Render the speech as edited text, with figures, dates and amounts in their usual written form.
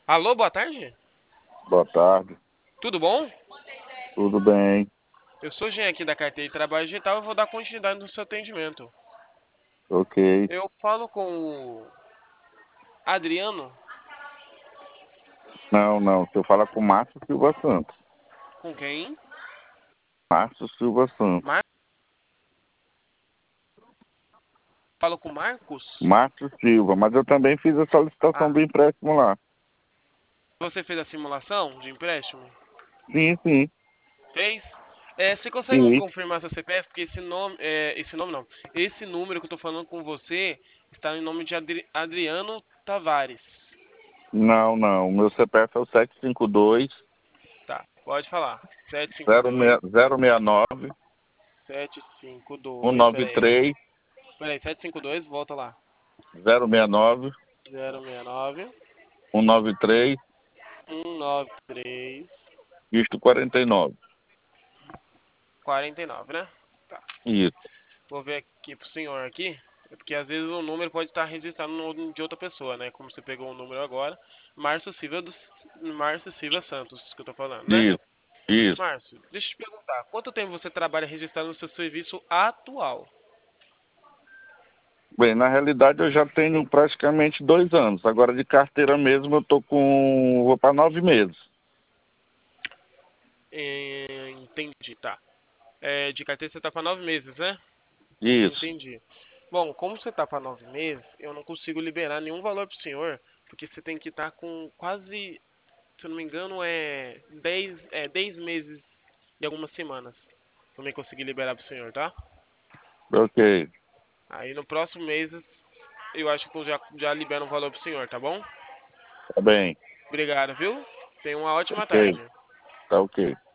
Alô, boa tarde. Boa tarde, Tudo bom? tudo bem? Eu sou o Jean aqui da Carteira de Trabalho Digital e vou dar continuidade no seu atendimento. Ok. Eu falo com o Adriano. Não, não, você fala com Márcio Silva Santos. Com quem? Márcio Silva Santos. Mar... Falo com Marcos? Márcio Silva, mas eu também fiz a solicitação Ah, do empréstimo lá. você fez a simulação de empréstimo? Sim, sim. Fez? Você consegue me Sim. confirmar seu CPF? Porque esse nome não. Esse número que eu tô falando com você está em nome de Adriano Tavares. Não, não. O meu CPF é o 752 Tá, pode falar. 752 069 752. Pera aí. 193 Peraí, 752, volta lá. 069 069 193 193 dígito 49. 49, né? Tá. Isso. Vou ver aqui pro senhor aqui. É porque às vezes o número pode estar registrado no nome de outra pessoa, né? Como você pegou o número agora. Márcio Silva Santos, que eu tô falando, né? Isso. Isso. Márcio, deixa eu te perguntar. Quanto tempo você trabalha registrado no seu serviço atual? Bem, na realidade eu já tenho praticamente 2 anos. Agora de carteira mesmo eu tô com. Vou para 9 meses. Entendi, tá. De carteira você tá para 9 meses, né? Isso. Entendi. Bom, como você tá para 9 meses, eu não consigo liberar nenhum valor pro senhor, porque você tem que estar com quase, se eu não me engano, 10 meses e algumas semanas. Pra eu conseguir liberar pro senhor, tá? Ok. Aí no próximo mês eu acho que eu já libero um valor pro senhor, tá bom? Tá bem. Obrigado, viu? Tenha uma ótima Ok. tarde. Tá ok.